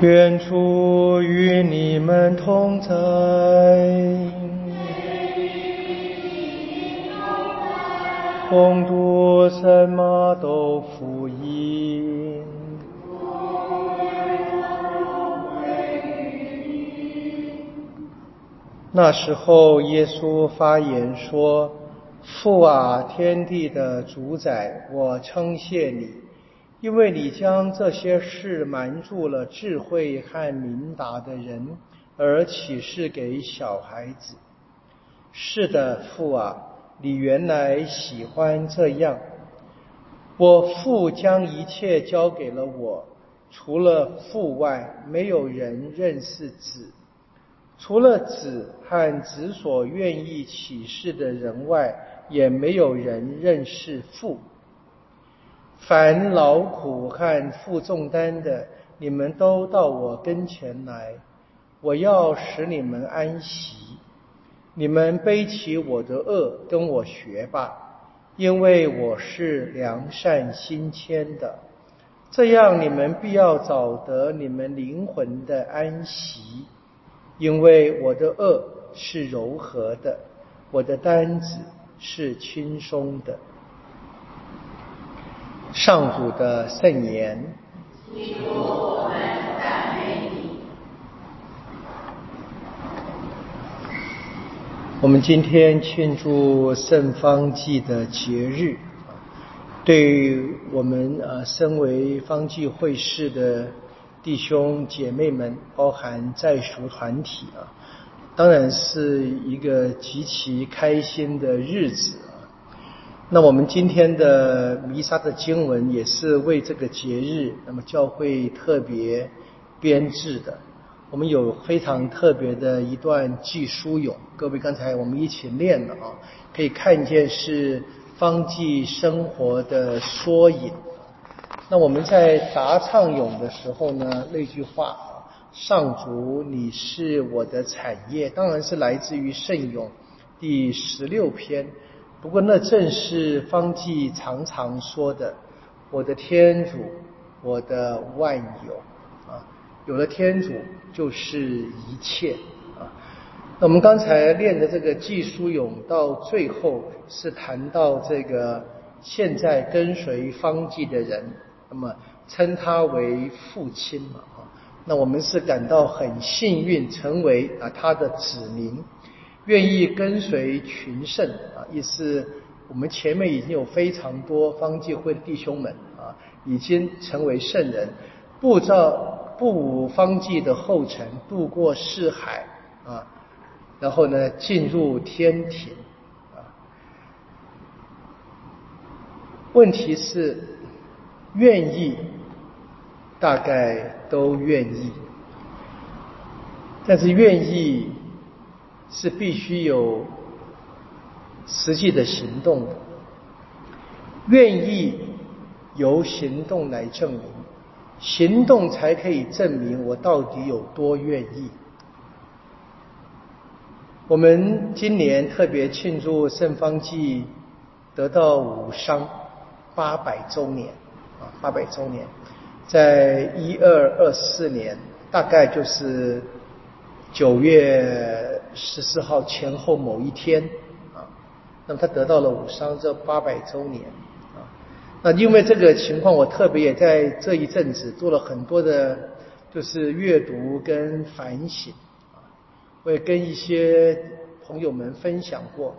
愿主与你们同在。恭读圣马窦福音。那时候，耶稣发言说：“父啊，天地的主宰，我称谢你，因为你将这些事瞒住了智慧和明达的人，而启示给小孩子。是的，父啊，你原来喜欢这样。我父将一切交给了我，除了父外，没有人认识子。除了子和子所愿意启示的人外，也没有人认识父。凡劳苦和负重担的，你们都到我跟前来，我要使你们安息。你们背起我的轭，跟我学吧，因为我是良善心谦的，这样你们必要找得你们灵魂的安息。因为我的轭是柔和的，我的担子是轻松的。上主的圣言。 基督，我们赞美你。 我们今天庆祝圣方济的节日，对我们身为方济会士的弟兄姐妹们，包含在俗团体当然是一个极其开心的日子那我们今天的弥撒的经文也是为这个节日，那么教会特别编制的。我们有非常特别的一段祭书咏，各位刚才我们一起念了可以看见是方济生活的缩影。那我们在答唱咏的时候呢，那句话上主你是我的产业，当然是来自于圣咏第16篇。不过那正是方济常常说的，我的天主，我的万有有了天主就是一切那我们刚才练的这个祭书咏到最后是谈到这个现在跟随方济的人，那么称他为父亲那我们是感到很幸运成为他的子民，愿意跟随群圣意思我们前面已经有非常多方济会的弟兄们已经成为圣人，步舞方济的后尘，渡过四海然后呢进入天庭问题是愿意大概都愿意，但是愿意是必须有实际的行动的，愿意由行动来证明，行动才可以证明我到底有多愿意。我们今年特别庆祝圣方济得到武商800周年800周年，在1224年，大概就是9月14号前后某一天那么他得到了武商这800周年那因为这个情况，我特别也在这一阵子做了很多的就是阅读跟反省我也跟一些朋友们分享过，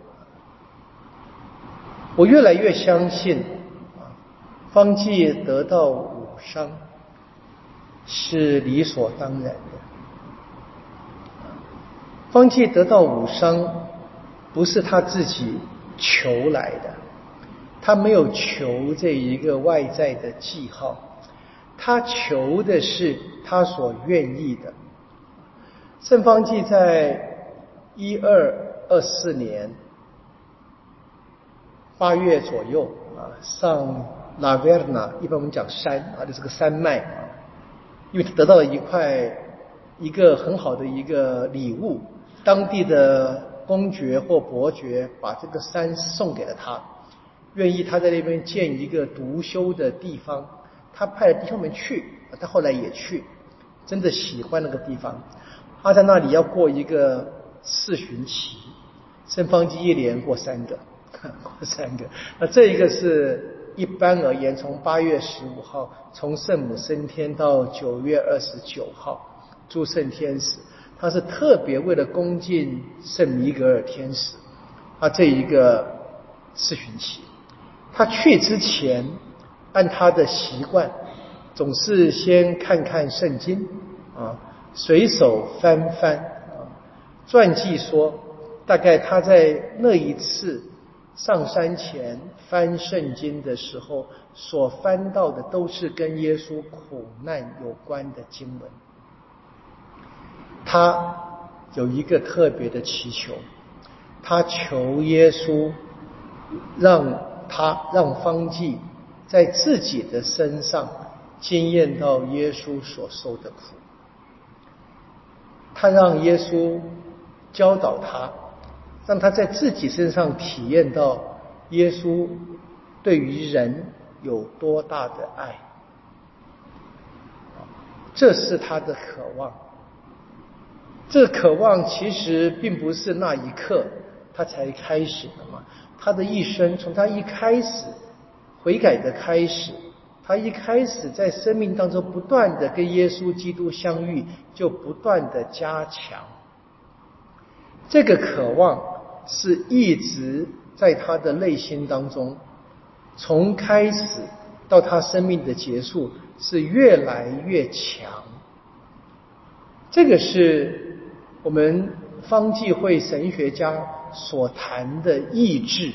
我越来越相信方济得到武商是理所当然的。方济得到武商不是他自己求来的，他没有求这一个外在的记号，他求的是他所愿意的。圣方济在1224年8月左右上拉维尔纳，一般我们讲山就是个山脉因为他得到了一个很好的一个礼物，当地的公爵或伯爵把这个山送给了他，愿意他在那边建一个独修的地方，他派了弟兄们去，他后来也去， 真的喜欢那个地方。他在那里要过一个4旬期，圣方济1年过3个，过3个。那这一个是一般而言，从8月15号从圣母升天到9月29号诸圣天使，他是特别为了恭敬圣米格尔天使，这一个4旬期。他去之前按他的习惯总是先看看圣经随手翻翻传记说大概他在那一次上山前翻圣经的时候所翻到的都是跟耶稣苦难有关的经文。他有一个特别的祈求，他求耶稣让方济在自己的身上经验到耶稣所受的苦。他让耶稣教导他，让他在自己身上体验到耶稣对于人有多大的爱。这是他的渴望。这渴望其实并不是那一刻他才开始的嘛，他的一生从他一开始悔改的开始，他一开始在生命当中不断的跟耶稣基督相遇，就不断的加强。这个渴望是一直在他的内心当中，从开始到他生命的结束是越来越强。这个是我们方济会神学家所谈的意志。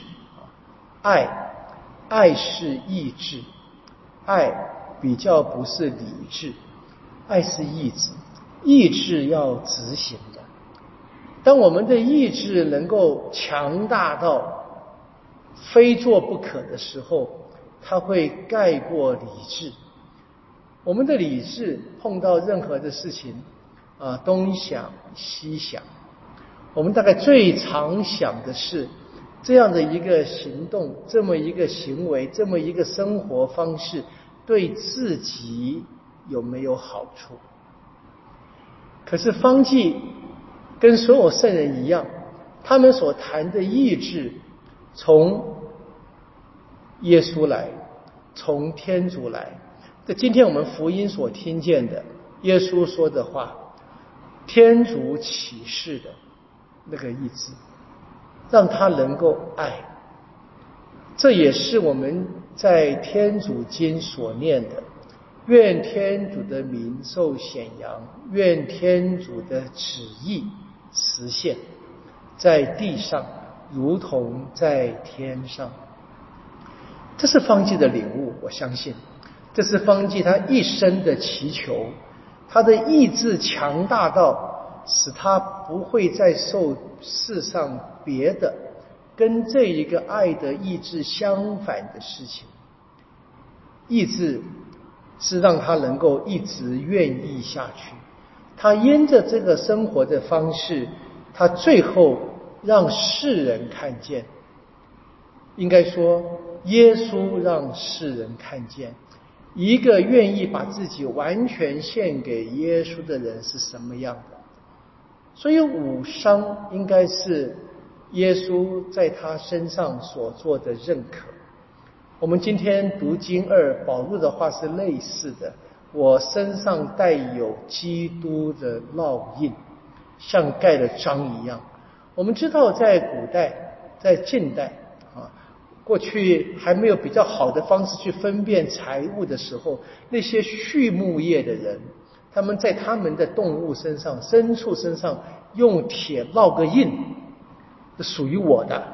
爱是意志，爱比较不是理智，爱是意志，意志要执行的。当我们的意志能够强大到非做不可的时候，它会盖过理智。我们的理智碰到任何的事情东想西想，我们大概最常想的是这样的一个行动，这么一个行为，这么一个生活方式对自己有没有好处。可是方济跟所有圣人一样，他们所谈的意志从耶稣来，从天主来。这今天我们福音所听见的耶稣说的话，天主启示的那个意志，让他能够爱。这也是我们在天主经所念的，愿天主的名受显扬，愿天主的旨意实现，在地上如同在天上。这是方济的领悟，我相信这是方济他一生的祈求。他的意志强大到使他不会再受世上别的跟这一个爱的意志相反的事情。意志是让他能够一直愿意下去。他因着这个生活的方式，他最后让世人看见，应该说耶稣让世人看见一个愿意把自己完全献给耶稣的人是什么样的。所以五伤应该是耶稣在他身上所做的认可。我们今天读经2，保禄的话是类似的，我身上带有基督的烙印，像盖了章一样。我们知道在古代，在近代过去还没有比较好的方式去分辨财物的时候，那些畜牧业的人，他们在他们的动物身上、牲畜身上用铁烙个印，这属于我的。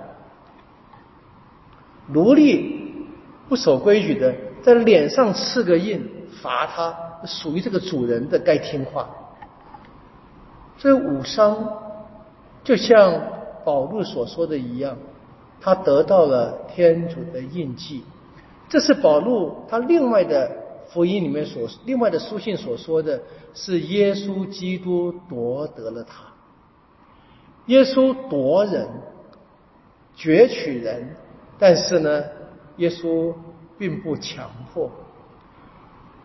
奴隶不守规矩的，在脸上刺个印，罚他，属于这个主人的，该听话。所以五伤就像保禄所说的一样，他得到了天主的印记。这是保禄他另外的福音里面另外的书信所说的，是耶稣基督夺得了他。耶稣夺人，攫取人，但是呢，耶稣并不强迫。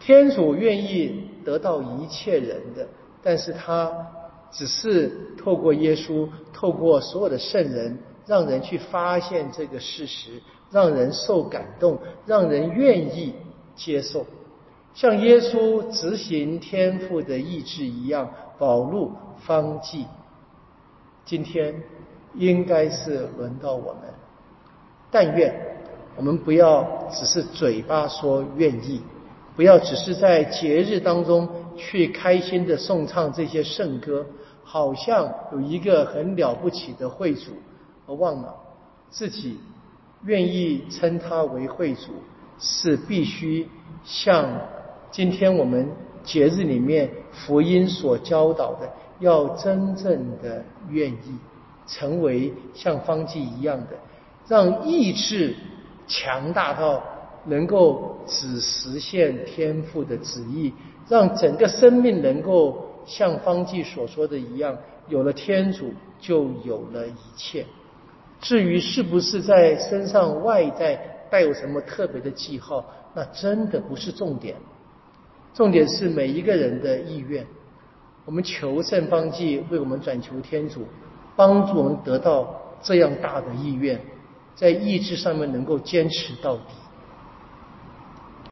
天主愿意得到一切人的，但是他只是透过耶稣，透过所有的圣人，让人去发现这个事实，让人受感动，让人愿意接受。像耶稣执行天父的意志一样，保禄方济。今天应该是轮到我们，但愿我们不要只是嘴巴说愿意，不要只是在节日当中去开心的颂唱这些圣歌，好像有一个很了不起的会主，而忘了自己愿意称他为会主，是必须像今天我们节日里面福音所教导的，要真正的愿意成为像方济一样的，让意志强大到能够只实现天父的旨意，让整个生命能够像方济所说的一样，有了天主就有了一切。至于是不是在身上外在带有什么特别的记号，那真的不是重点，重点是每一个人的意愿。我们求圣方济为我们转求天主，帮助我们得到这样大的意愿，在意志上面能够坚持到底。